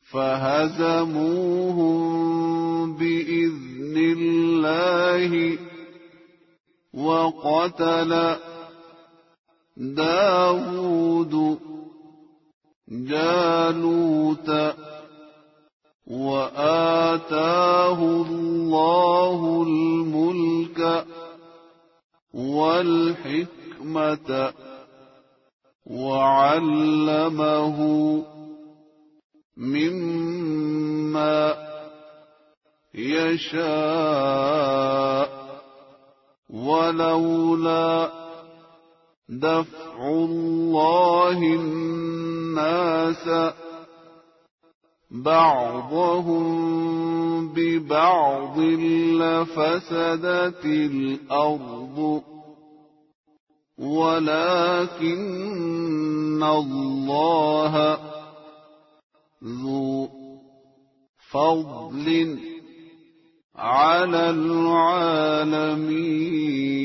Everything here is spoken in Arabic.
فهزموهم بإذن الله وقتل داود جالوت وآتاه الله الملك والحكمة وعلمه مما يشاء ولولا دفع الله الناس بعضهم ببعض لفسدت الأرض ولكن الله ذو فضل على العالمين.